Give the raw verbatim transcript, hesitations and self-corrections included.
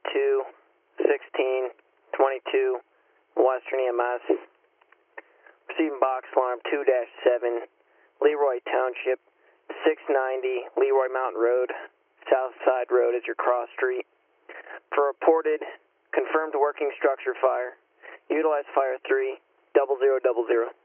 two, sixteen, twenty-two, Western E M S. Receiving box alarm two dash seven, Leroy Township, six ninety, Leroy Mountain Road, South Side Road is your cross street. For reported, confirmed working structure fire, utilize fire three, double zero double zero.